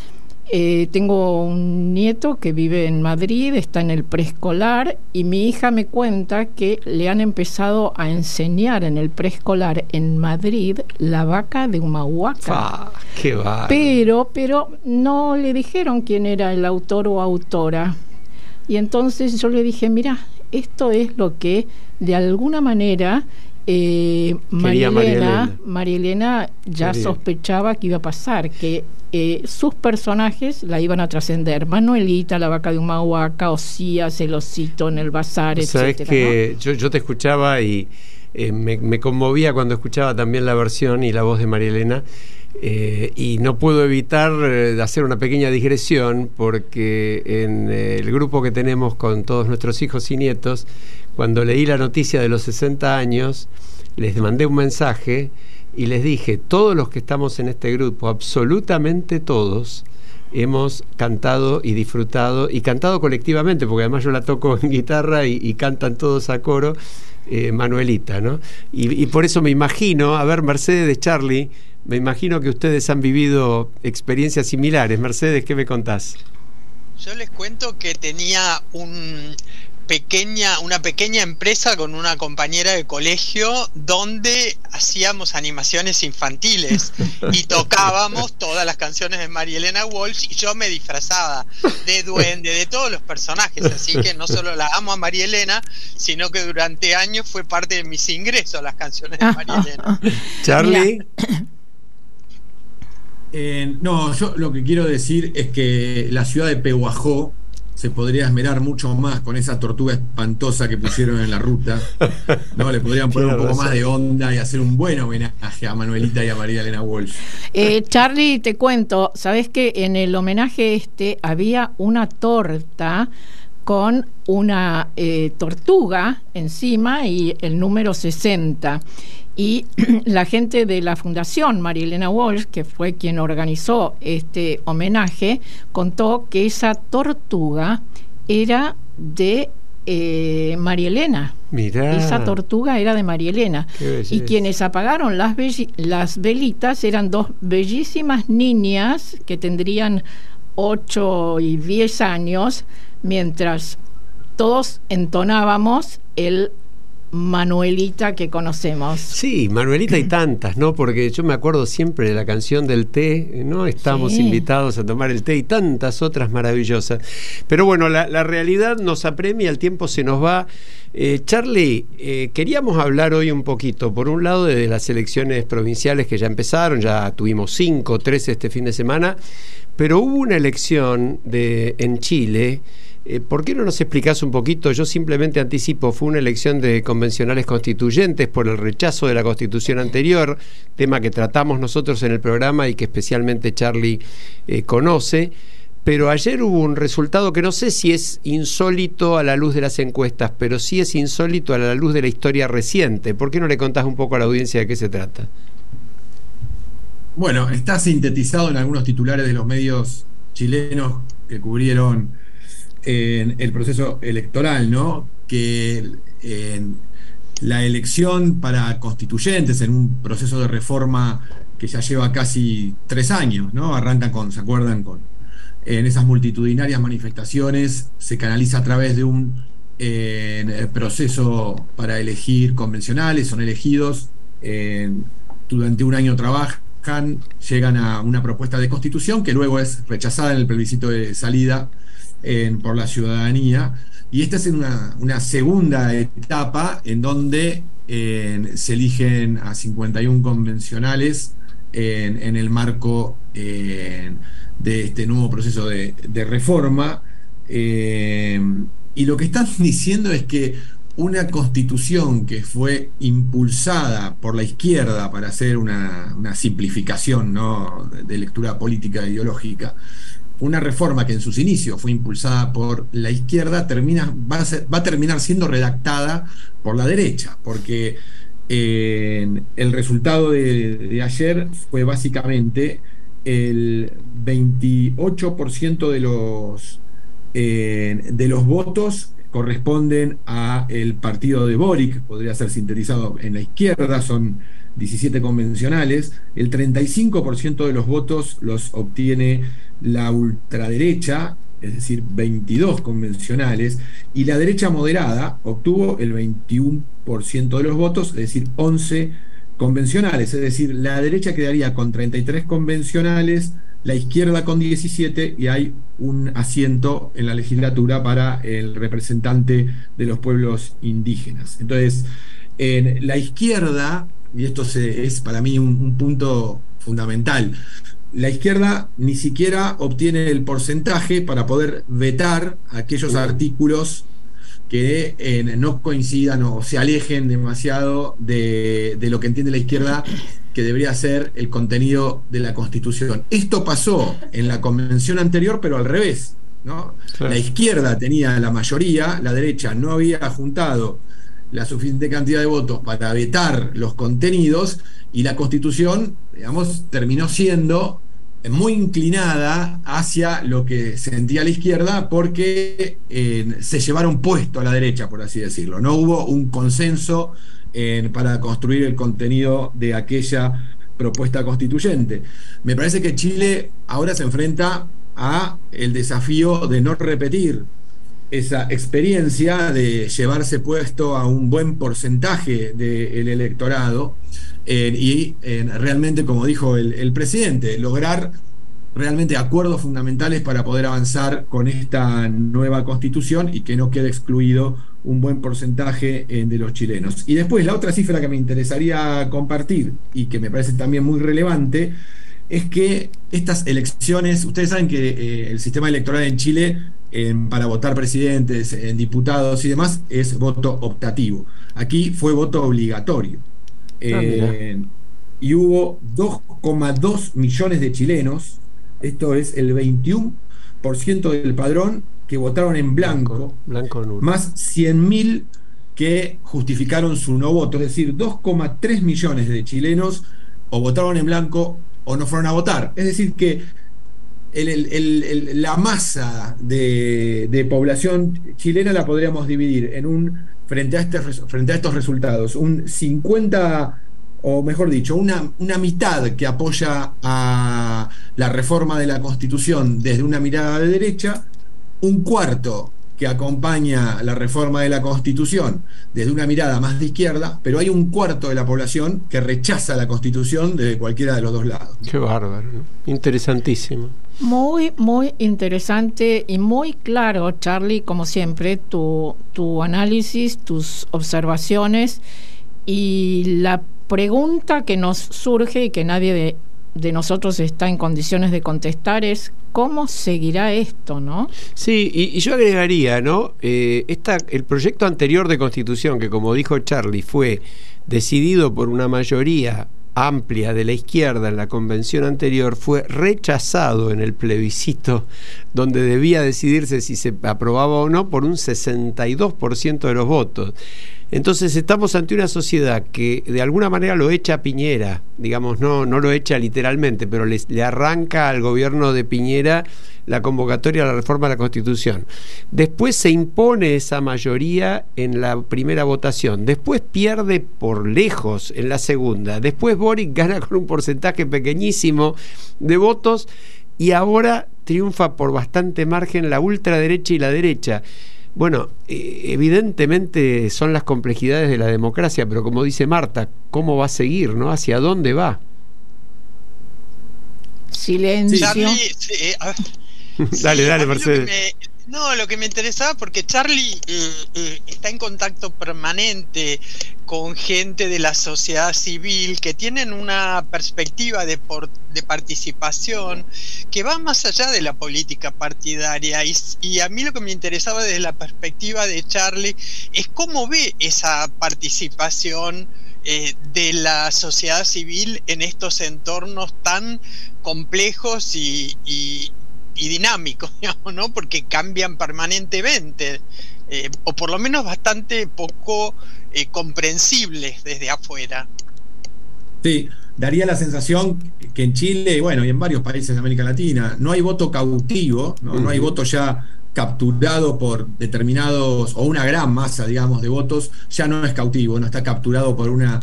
eh, tengo un nieto que vive en Madrid, está en el preescolar, y mi hija me cuenta que le han empezado a enseñar en el preescolar en Madrid La vaca de Humahuaca. Ah, qué va. Pero, pero no le dijeron quién era el autor o autora. Y entonces yo le dije, mira, esto es lo que de alguna manera eh, María Elena, María Elena ya Quería. sospechaba que iba a pasar, que eh, sus personajes la iban a trascender. Manuelita, La vaca de Humahuaca, Osías, el osito en el bazar, Sabés etcétera, que ¿no? yo, yo te escuchaba y eh, me, me conmovía cuando escuchaba también la versión y la voz de María Elena. Eh, y no puedo evitar eh, hacer una pequeña digresión, porque en eh, el grupo que tenemos con todos nuestros hijos y nietos, cuando leí la noticia de los sesenta años, les mandé un mensaje y les dije, todos los que estamos en este grupo, absolutamente todos, hemos cantado y disfrutado, y cantado colectivamente, porque además yo la toco en guitarra y, y cantan todos a coro, eh, Manuelita, ¿no? Y, y por eso me imagino, a ver, Mercedes, Charlie, me imagino que ustedes han vivido experiencias similares. Mercedes, ¿qué me contás? Yo les cuento que tenía un pequeña, una pequeña empresa con una compañera de colegio donde hacíamos animaciones infantiles y tocábamos todas las canciones de María Elena Walsh, y yo me disfrazaba de duende, de todos los personajes, así que no solo la amo a María Elena, sino que durante años fue parte de mis ingresos las canciones de María Elena. Charlie. Eh, no, yo lo que quiero decir es que la ciudad de Pehuajó se podría esmerar mucho más con esa tortuga espantosa que pusieron en la ruta, ¿no? Le podrían poner un poco más de onda y hacer un buen homenaje a Manuelita y a María Elena Walsh. Eh, Charlie, te cuento, ¿sabés que en el homenaje este había una torta con una eh, tortuga encima y el número sesenta? Y la gente de la Fundación María Elena Walsh, que fue quien organizó este homenaje, contó que esa tortuga era de eh, María Elena. Mirá. Esa tortuga era de María Elena. Y quienes apagaron las, las velitas eran dos bellísimas niñas que tendrían ocho y diez años, mientras todos entonábamos el Manuelita que conocemos. Sí, Manuelita y tantas, ¿no? Porque yo me acuerdo siempre de la canción del té, ¿no? Estamos sí. invitados a tomar el té y tantas otras maravillosas. Pero bueno, la, la realidad nos apremia, el tiempo se nos va. Eh, Charlie, eh, queríamos hablar hoy un poquito, por un lado, de las elecciones provinciales que ya empezaron, ya tuvimos cinco, tres este fin de semana, pero hubo una elección de, en Chile. Eh, ¿Por qué no nos explicás un poquito? Yo simplemente anticipo, fue una elección de convencionales constituyentes por el rechazo de la constitución anterior, tema que tratamos nosotros en el programa y que especialmente Charlie eh, conoce, pero ayer hubo un resultado que no sé si es insólito a la luz de las encuestas, pero sí es insólito a la luz de la historia reciente. ¿Por qué no le contás un poco a la audiencia de qué se trata? Bueno, está sintetizado en algunos titulares de los medios chilenos que cubrieron en el proceso electoral, ¿no? Que en la elección para constituyentes en un proceso de reforma que ya lleva casi tres años, ¿no? Arrancan con, ¿se acuerdan? Con en esas multitudinarias manifestaciones, se canaliza a través de un eh, proceso para elegir convencionales, son elegidos, eh, durante un año trabajan, llegan a una propuesta de constitución que luego es rechazada en el plebiscito de salida En, por la ciudadanía, y esta es una, una segunda etapa en donde eh, se eligen a cincuenta y uno convencionales en, en el marco eh, de este nuevo proceso de, de reforma, eh, y lo que están diciendo es que una constitución que fue impulsada por la izquierda para hacer una, una simplificación, ¿no?, de lectura política e ideológica, una reforma que en sus inicios fue impulsada por la izquierda, termina, va, a ser, va a terminar siendo redactada por la derecha, porque eh, el resultado de, de ayer fue básicamente el veintiocho por ciento de los, eh, de los votos corresponden a el partido de Boric, podría ser sintetizado en la izquierda, son diecisiete convencionales, el treinta y cinco por ciento de los votos los obtiene la ultraderecha, es decir, veintidós convencionales, y la derecha moderada obtuvo el veintiuno por ciento de los votos, es decir, once convencionales, es decir, la derecha quedaría con treinta y tres convencionales, la izquierda con diecisiete, y hay un asiento en la legislatura para el representante de los pueblos indígenas. Entonces, en la izquierda, y esto se, es para mí un, un punto fundamental, la izquierda ni siquiera obtiene el porcentaje para poder vetar aquellos artículos que eh, no coincidan o se alejen demasiado de, de lo que entiende la izquierda que debería ser el contenido de la Constitución. Esto pasó en la convención anterior, pero al revés, ¿no? Claro. La izquierda tenía la mayoría, la derecha no había juntado la suficiente cantidad de votos para vetar los contenidos, y la Constitución, digamos, terminó siendo muy inclinada hacia lo que sentía la izquierda, porque eh, se llevaron puesto a la derecha, por así decirlo. No hubo un consenso eh, para construir el contenido de aquella propuesta constituyente. Me parece que Chile ahora se enfrenta a el desafío de no repetir esa experiencia de llevarse puesto a un buen porcentaje del electorado eh, y eh, realmente, como dijo el, el presidente, lograr realmente acuerdos fundamentales para poder avanzar con esta nueva constitución y que no quede excluido un buen porcentaje eh, de los chilenos. Y después, la otra cifra que me interesaría compartir y que me parece también muy relevante es que estas elecciones, ustedes saben que eh, el sistema electoral en Chile eh, para votar presidentes, eh, diputados y demás es voto optativo. Aquí fue voto obligatorio. Eh, ah, y hubo dos coma dos millones de chilenos, esto es el veintiuno por ciento del padrón, que votaron en blanco, blanco, blanco más cien mil que justificaron su no voto, es decir, dos coma tres millones de chilenos o votaron en blanco o no fueron a votar. Es decir, que el, el, el, el, la masa de, de población chilena la podríamos dividir en un, frente a, este, frente a estos resultados, un cincuenta, o mejor dicho, una, una mitad que apoya a la reforma de la Constitución desde una mirada de derecha, un cuarto que acompaña la reforma de la Constitución desde una mirada más de izquierda, pero hay un cuarto de la población que rechaza la Constitución desde cualquiera de los dos lados. Qué bárbaro, ¿no? Interesantísimo. Muy, muy interesante y muy claro, Charlie, como siempre, tu, tu análisis, tus observaciones, y la pregunta que nos surge y que nadie de, de nosotros está en condiciones de contestar es: ¿cómo seguirá esto, no? Sí, y, y yo agregaría, ¿no? Eh, esta, el proyecto anterior de Constitución, que como dijo Charlie, fue decidido por una mayoría amplia de la izquierda en la convención anterior, fue rechazado en el plebiscito donde debía decidirse si se aprobaba o no por un sesenta y dos por ciento de los votos. Entonces estamos ante una sociedad que de alguna manera lo echa a Piñera, digamos, no, no lo echa literalmente, pero le, le arranca al gobierno de Piñera la convocatoria a la reforma de la Constitución. Después se impone esa mayoría en la primera votación, después pierde por lejos en la segunda, después Boric gana con un porcentaje pequeñísimo de votos y ahora triunfa por bastante margen la ultraderecha y la derecha. Bueno, eh, evidentemente son las complejidades de la democracia, pero como dice Marta, ¿cómo va a seguir, no? ¿Hacia dónde va? Silencio. Charlie, sí, a ver, dale, sí, dale, lo Mercedes. que me, no, lo que me interesaba, porque Charlie eh, eh, está en contacto permanente con gente de la sociedad civil que tienen una perspectiva de, por, de participación que va más allá de la política partidaria, y, y a mí lo que me interesaba desde la perspectiva de Charlie es cómo ve esa participación eh, de la sociedad civil en estos entornos tan complejos y, y, y dinámicos, digamos, ¿no? Porque cambian permanentemente, eh, o por lo menos bastante poco eh, comprensibles desde afuera. Sí, daría la sensación que en Chile, bueno, y en varios países de América Latina, no hay voto cautivo, no, uh-huh. no hay voto ya capturado por determinados, o una gran masa, digamos, de votos, ya no es cautivo, no está capturado por una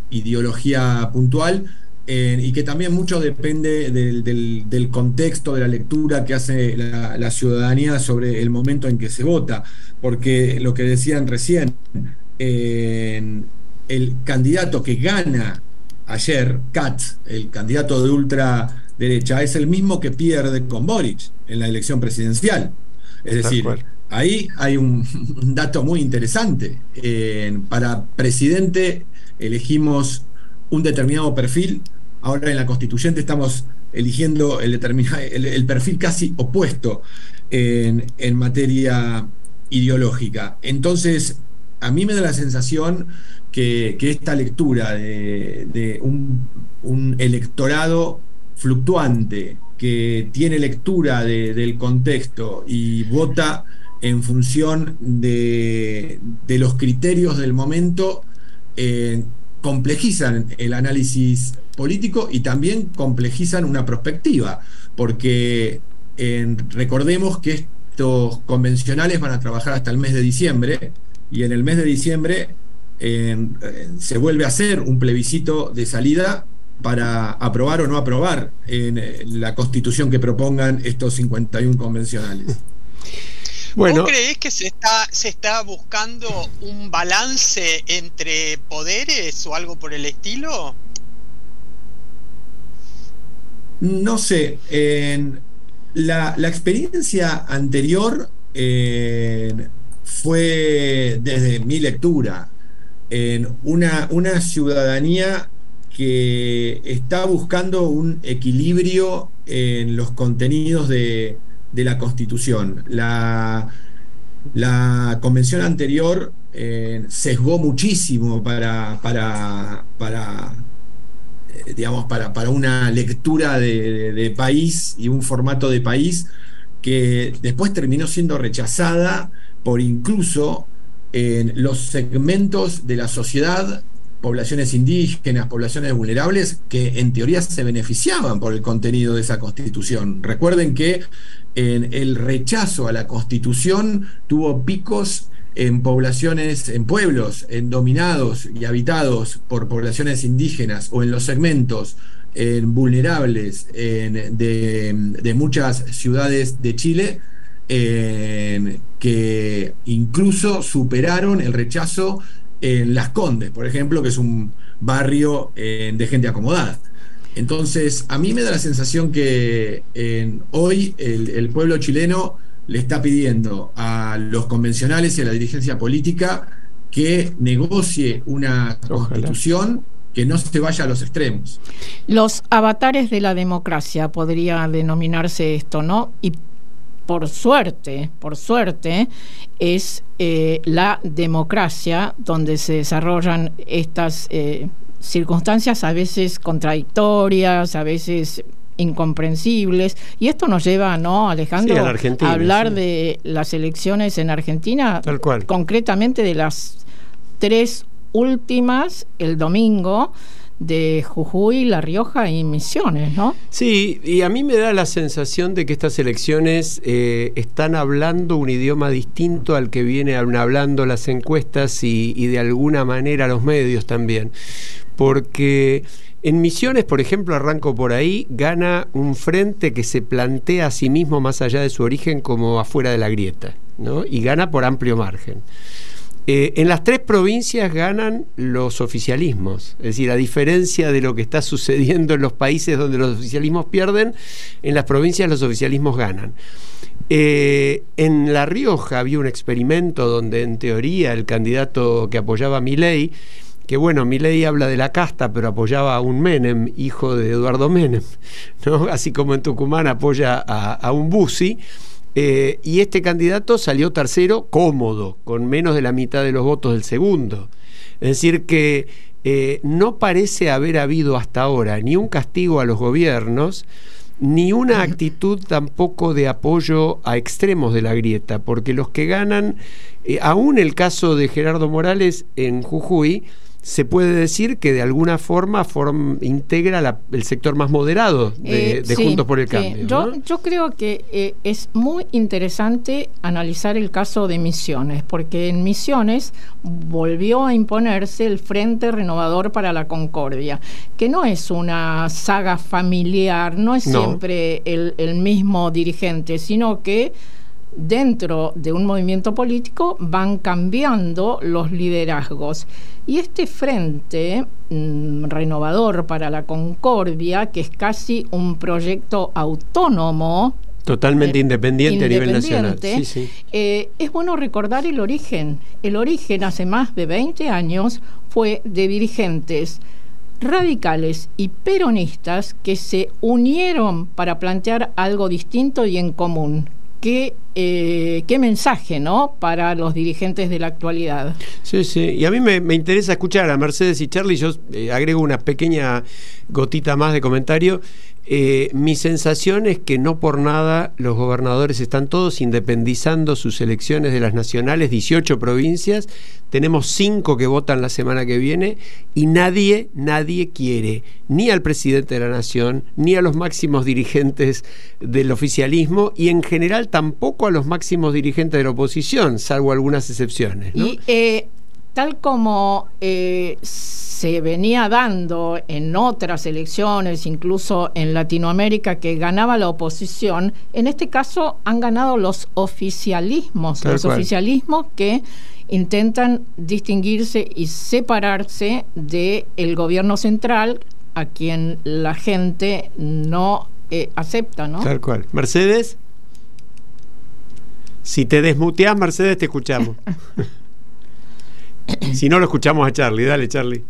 ideología puntual, eh, y que también mucho depende del, del, del contexto de la lectura que hace la, la ciudadanía sobre el momento en que se vota, porque lo que decían recién, eh, el candidato que gana ayer, Katz, el candidato de ultraderecha, es el mismo que pierde con Boric en la elección presidencial. Es decir, ahí hay un, un dato muy interesante. Eh, para presidente elegimos un determinado perfil, ahora en la constituyente estamos eligiendo el, el, el perfil casi opuesto en, en materia ideológica. Entonces, a mí me da la sensación que, que esta lectura de, de un, un electorado fluctuante que tiene lectura de, del contexto y vota en función de, de los criterios del momento, eh, complejizan el análisis político y también complejizan una perspectiva, porque eh, recordemos que estos convencionales van a trabajar hasta el mes de diciembre, y en el mes de diciembre eh, se vuelve a hacer un plebiscito de salida para aprobar o no aprobar en la constitución que propongan estos cincuenta y uno convencionales. Bueno, ¿vos creés que se está, se está buscando un balance entre poderes o algo por el estilo? No sé. Eh, la, la experiencia anterior eh, fue, desde mi lectura, eh, una, una ciudadanía que está buscando un equilibrio en los contenidos de de la Constitución. La, la convención anterior eh, sesgó muchísimo para, para, para, eh, digamos, para, para una lectura de, de, de país y un formato de país que después terminó siendo rechazada por incluso eh, los segmentos de la sociedad, poblaciones indígenas, poblaciones vulnerables, que en teoría se beneficiaban por el contenido de esa Constitución. Recuerden que en el rechazo a la Constitución tuvo picos en poblaciones, en pueblos en dominados y habitados por poblaciones indígenas, o en los segmentos en vulnerables en, de, de muchas ciudades de Chile, en, que incluso superaron el rechazo en Las Condes, por ejemplo, que es un barrio eh, de gente acomodada. Entonces, a mí me da la sensación que eh, hoy el, el pueblo chileno le está pidiendo a los convencionales y a la dirigencia política que negocie una constitución que no se vaya a los extremos. Los avatares de la democracia podría denominarse esto, ¿no? Y por suerte, por suerte, es eh, la democracia donde se desarrollan estas eh, circunstancias a veces contradictorias, a veces incomprensibles, y esto nos lleva, ¿no, Alejandro? Sí, a, a hablar sí. de las elecciones en Argentina, tal cual, concretamente de las tres últimas, el domingo, de Jujuy, La Rioja y Misiones, ¿no? Sí, y a mí me da la sensación de que estas elecciones eh, están hablando un idioma distinto al que vienen hablando las encuestas y, y de alguna manera los medios también, porque en Misiones, por ejemplo, arranco por ahí, gana un frente que se plantea a sí mismo más allá de su origen como afuera de la grieta, ¿no? Y gana por amplio margen. Eh, en las tres provincias ganan los oficialismos, es decir, a diferencia de lo que está sucediendo en los países donde los oficialismos pierden, en las provincias los oficialismos ganan. Eh, en La Rioja había un experimento donde en teoría el candidato que apoyaba a Milei, que bueno, Milei habla de la casta, pero apoyaba a un Menem, hijo de Eduardo Menem, ¿no? Así como en Tucumán apoya a, a un Bussi. Eh, y este candidato salió tercero cómodo, con menos de la mitad de los votos del segundo. Es decir que eh, no parece haber habido hasta ahora ni un castigo a los gobiernos, ni una actitud tampoco de apoyo a extremos de la grieta, porque los que ganan, eh, aún el caso de Gerardo Morales en Jujuy, se puede decir que de alguna forma form, integra la, el sector más moderado de, eh, de sí, Juntos por el sí. Cambio. Yo, ¿no? yo creo que eh, es muy interesante analizar el caso de Misiones, porque en Misiones volvió a imponerse el Frente Renovador para la Concordia, que no es una saga familiar, no es no. siempre el, el mismo dirigente, sino que dentro de un movimiento político van cambiando los liderazgos. Y este Frente mmm, Renovador para la Concordia, que es casi un proyecto autónomo, totalmente eh, independiente, independiente a nivel nacional. Sí, sí. Eh, es bueno recordar el origen. El origen hace más de veinte años fue de dirigentes radicales y peronistas que se unieron para plantear algo distinto y en común. Qué, eh, qué mensaje, ¿no?, para los dirigentes de la actualidad. Sí, sí, y a mí me, me interesa escuchar a Mercedes y Charlie. Yo eh, agrego una pequeña gotita más de comentario. Eh, mi sensación es que no por nada los gobernadores están todos independizando sus elecciones de las nacionales, dieciocho provincias, tenemos cinco que votan la semana que viene y nadie, nadie quiere ni al presidente de la nación, ni a los máximos dirigentes del oficialismo y en general tampoco a los máximos dirigentes de la oposición, salvo algunas excepciones, ¿no? Y eh, tal como eh, se venía dando en otras elecciones, incluso en Latinoamérica, que ganaba la oposición, en este caso han ganado los oficialismos, Tal los cual. oficialismos que intentan distinguirse y separarse del gobierno central, a quien la gente no eh, acepta, ¿no? Tal cual. Mercedes, si te desmuteás, Mercedes, te escuchamos. Si no, lo escuchamos a Charlie. Dale, Charlie.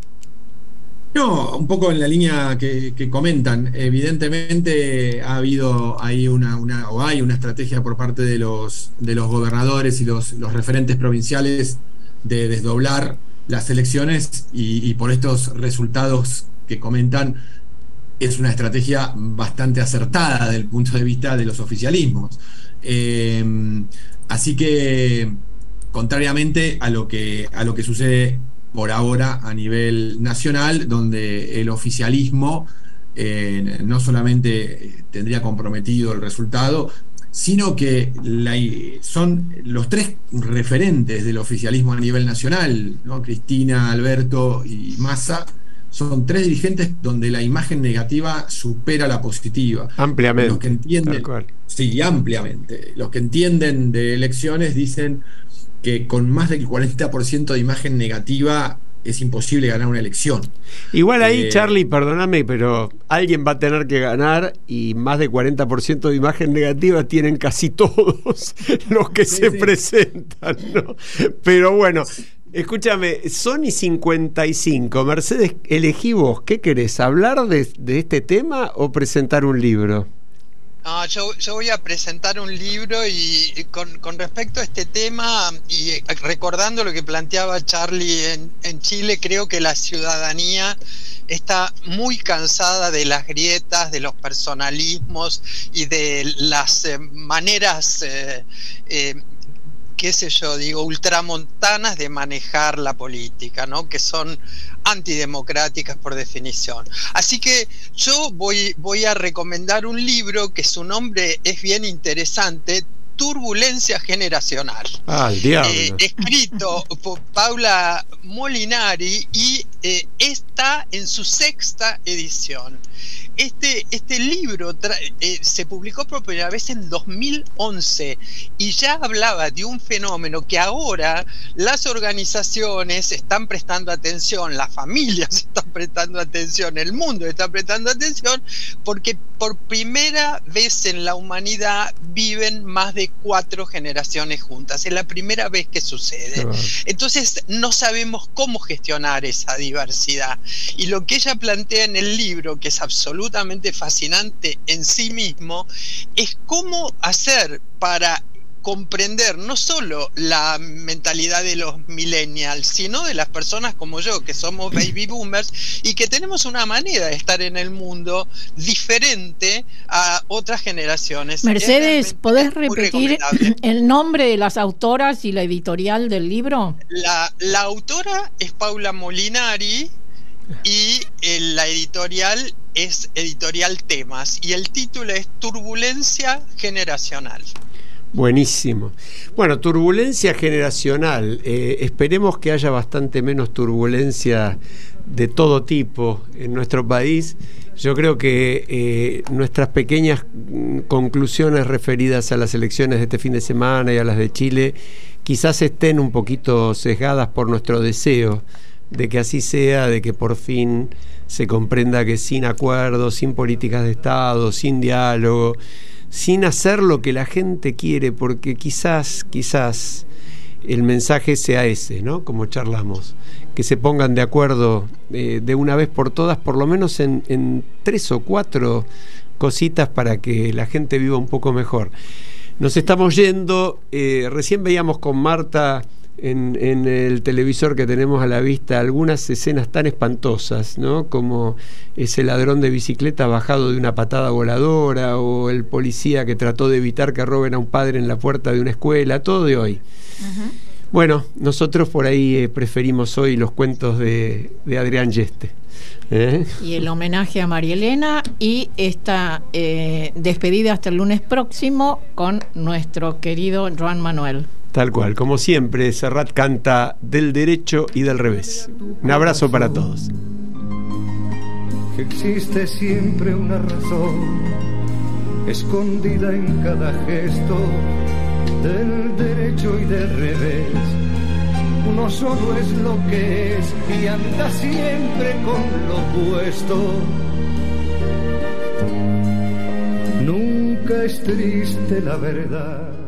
No, un poco en la línea que, que comentan. Evidentemente ha habido ahí una, una o hay una estrategia por parte de los de los gobernadores y los, los referentes provinciales de desdoblar las elecciones y, y por estos resultados que comentan es una estrategia bastante acertada desde el punto de vista de los oficialismos. Eh, así que contrariamente a lo que a lo que sucede por ahora a nivel nacional, donde el oficialismo eh, no solamente tendría comprometido el resultado, sino que la, son los tres referentes del oficialismo a nivel nacional, ¿no? Cristina, Alberto y Massa, son tres dirigentes donde la imagen negativa supera la positiva. Ampliamente. Los que entienden, sí, ampliamente. Los que entienden de elecciones dicen que con más del cuarenta por ciento de imagen negativa es imposible ganar una elección. Igual ahí, eh, Charlie, perdóname, pero alguien va a tener que ganar y más del cuarenta por ciento de imagen negativa tienen casi todos los que sí, se sí. presentan, ¿no? Pero bueno, escúchame, Sony cincuenta y cinco, Mercedes, elegí vos, ¿qué querés? ¿Hablar de, de este tema o presentar un libro? No, yo, yo voy a presentar un libro y, y con, con respecto a este tema y recordando lo que planteaba Charlie en, en Chile, creo que la ciudadanía está muy cansada de las grietas, de los personalismos y de las eh, maneras eh, eh, qué sé yo, digo, ultramontanas de manejar la política, ¿no? Que son antidemocráticas por definición. Así que yo voy, voy a recomendar un libro que su nombre es bien interesante, Turbulencia Generacional. Ah, el diablo. Eh, escrito por Paula Molinari y eh, está en su sexta edición. Este, este libro eh, se publicó por primera vez en dos mil once y ya hablaba de un fenómeno que ahora las organizaciones están prestando atención, las familias están prestando atención, el mundo está prestando atención, porque por primera vez en la humanidad viven más de cuatro generaciones juntas. Es la primera vez que sucede. Entonces no sabemos cómo gestionar esa diversidad. Y lo que ella plantea en el libro, que es absolutamente fascinante en sí mismo, es cómo hacer para comprender no solo la mentalidad de los millennials, sino de las personas como yo, que somos baby boomers y que tenemos una manera de estar en el mundo diferente a otras generaciones. Mercedes, ¿podés repetir el nombre de las autoras y la editorial del libro? La, la autora es Paula Molinari y eh, la editorial es Editorial Temas y el título es Turbulencia Generacional. Buenísimo. Bueno, turbulencia generacional. Eh, esperemos que haya bastante menos turbulencia de todo tipo en nuestro país. Yo creo que eh, nuestras pequeñas conclusiones referidas a las elecciones de este fin de semana y a las de Chile quizás estén un poquito sesgadas por nuestro deseo de que así sea, de que por fin se comprenda que sin acuerdos, sin políticas de Estado, sin diálogo, sin hacer lo que la gente quiere, porque quizás, quizás el mensaje sea ese, ¿no? Como charlamos, que se pongan de acuerdo eh, de una vez por todas, por lo menos en, en tres o cuatro cositas para que la gente viva un poco mejor. Nos estamos yendo, eh, recién veíamos con Marta en, en el televisor que tenemos a la vista algunas escenas tan espantosas, ¿no? Como ese ladrón de bicicleta bajado de una patada voladora, o el policía que trató de evitar que roben a un padre en la puerta de una escuela, todo de hoy. Uh-huh. Bueno, nosotros por ahí eh, preferimos hoy los cuentos de, de Adrián Yeste. ¿Eh? Y el homenaje a María Elena y esta eh, despedida hasta el lunes próximo con nuestro querido Joan Manuel. Tal cual, como siempre, Serrat canta del derecho y del revés. Un abrazo para todos. Que existe siempre una razón escondida en cada gesto del derecho y del revés. Uno solo es lo que es y anda siempre con lo opuesto. Nunca es triste la verdad.